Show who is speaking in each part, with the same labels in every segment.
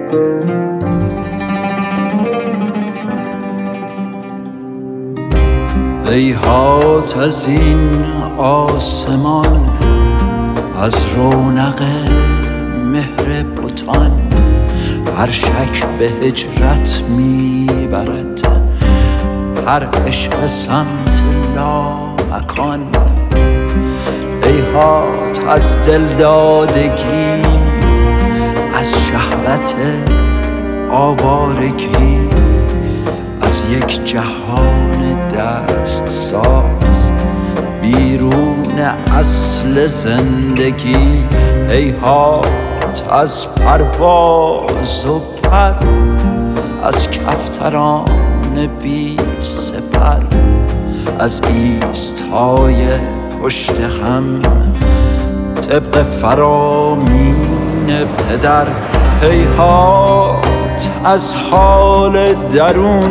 Speaker 1: هیهات از این آسمان، از رونق مهر بتان، هر شک به هجرت میبرد، هر عشق سمت لامکان. هیهات از دلدادگی، از شهوت آوارگی، از یک جهان دست ساز بیرون اصل زندگی. هیهات از پرواز و پر، از کفتران بی سپر، از ایستای پشت هم طبق فرامین پدر. هیهات از حال درون،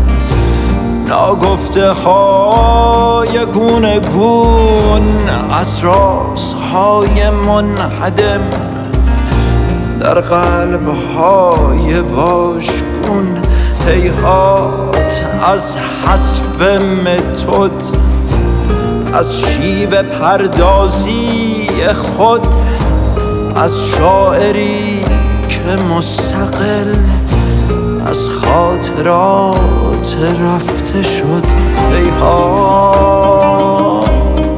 Speaker 1: ناگفته های گونه گون، از رازهای منهدم در قلب های واژگون. هیهات از حسب متد، از شیوه پردازی خود، از شاعری که مستقل از خاطرات رفته شد. هیهات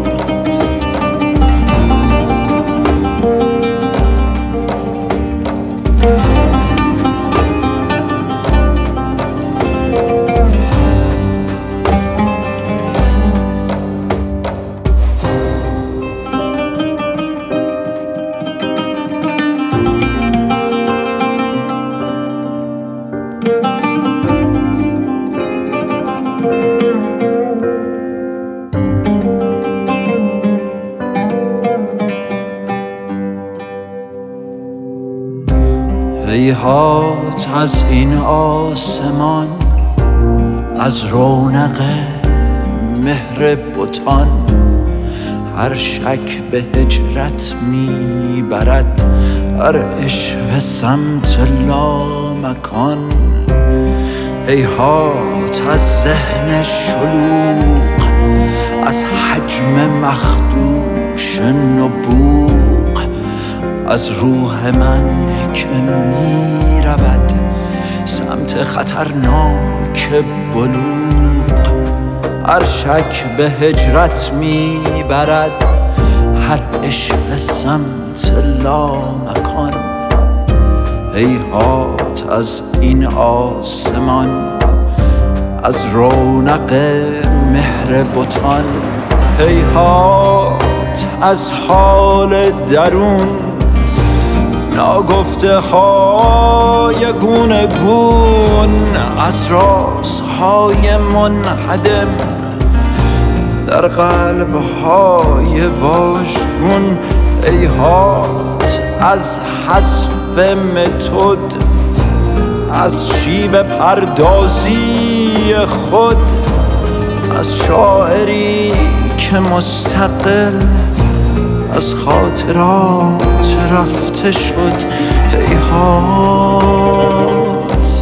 Speaker 1: هیهات از این آسمان، از رونق مهر بتان، هر شک به هجرت میبرد، هر عشق سمت لامکان. هیهات از ذهن شلوغ، از حجم مخدوش نبوغ، از روح من که میرود سمت خطرناک بلوغ. هر شک به هجرت میبرد، هر عشق سمت لامکان. هیهات از این آسمان، از رونق مهر بتان. هیهات از حال درون، ناگفته های گونه گون، از رازهای منهدم در قلب های واژگون. هیهات از حسب متد، از شیوه پردازی خود، از شاعری که مستقل از خاطرات رفته شد. هیهات